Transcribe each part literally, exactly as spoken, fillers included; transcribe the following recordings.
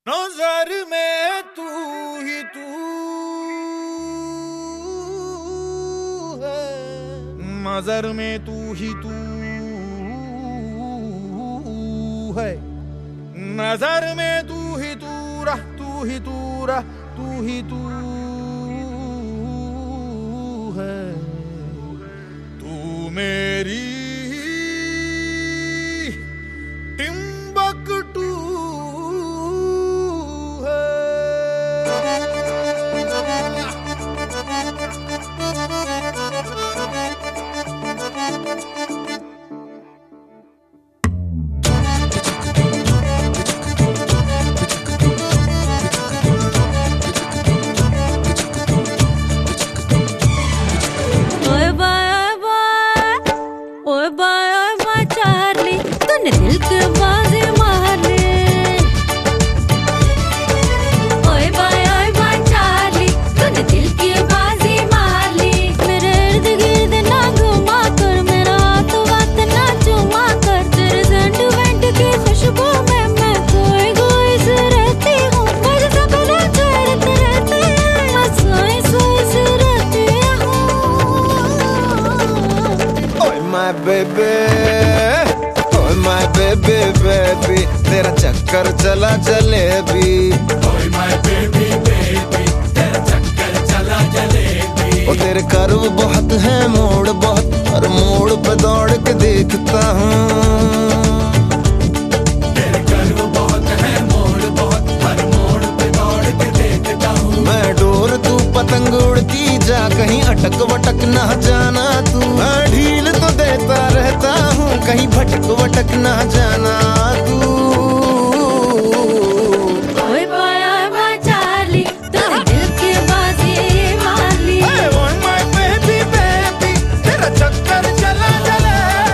नजर में तू ही तू है, नजर में तू ही तू है, नजर में तू ही तू रह, तू ही तू रह, तू ही तू है, तू मेरी टिम्बकटू दिल के बाजे मार ले, ओए बाय ओए बाय चार्ली, तूने दिल की बाजी मार ली। मेरे इर्द गिर्द ना घुमा कर, मेरा हाथ वात ना चुमा कर, तेरे सेंट वेंट की खुशबू में मैं खोई खोई से रहती हूँ। मुझे सपने छेड़ते रहते हैं, मैं सोई सोई से रहती हूँ। ओए my baby, my baby baby, तेरा चक्कर चला जलेबी। ओए माय बेबी बेबी, तेरा चक्कर चला जलेबी। ओ तेरे कर्व बहुत है, मोड़ बहुत, हर मोड़ पे दौड़ के देखता हूँ। तेरे कर्व बहुत है, मोड़ बहुत, हर मोड़ पे दौड़ के देखता हूँ। मैं डोर तू पतंग उड़ती जा, कहीं अटक वटक ना जाना तू। मैं ढील तो देता रहता हूँ, कहीं भटक वटक ना जाना तू। ओए बाय ओए बाय चार्ली, तूने दिल की बाजी मार ली। ओए माय बेबी बेबी, तेरा चक्कर चला जलेबी।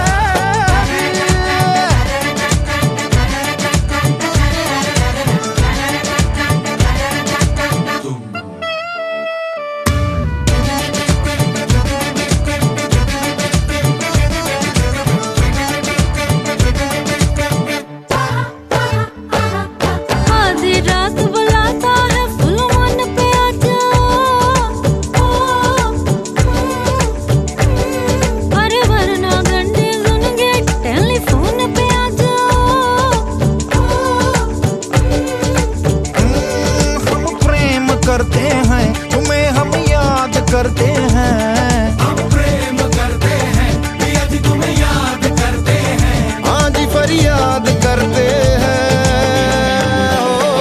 करते हैं तुम्हें हम याद करते हैं, हम प्रेम करते हैं, पिया जी तुम्हें याद करते हैं। हाँ जी फरियाद करते हैं।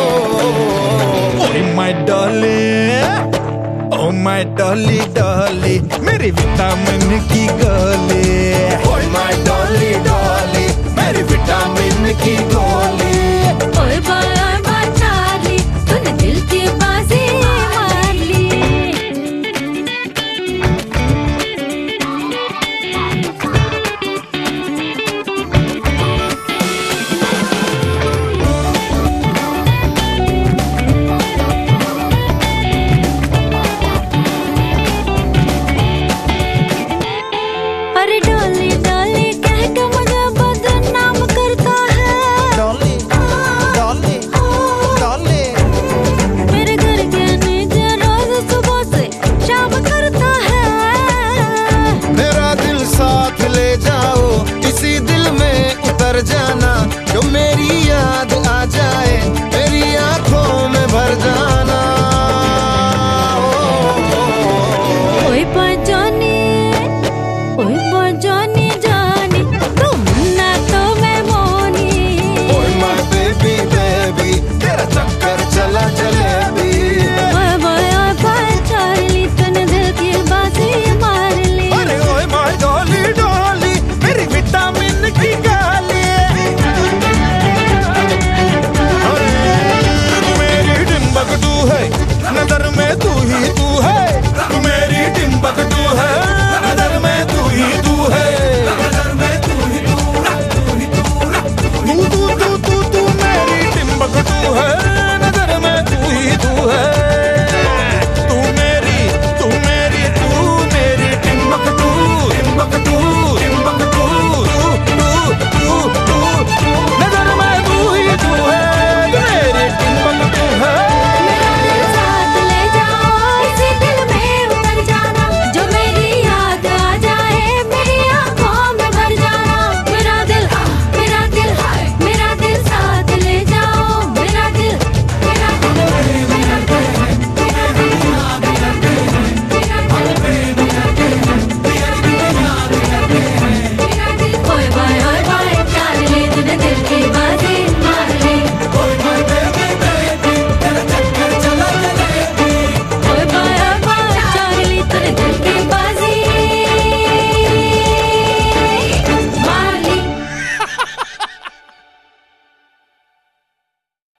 ओए my darling, oh my Dolly Dolly, मेरी विटामिन की गोली। ओए माय डॉली डॉली, मेरी विटामिन की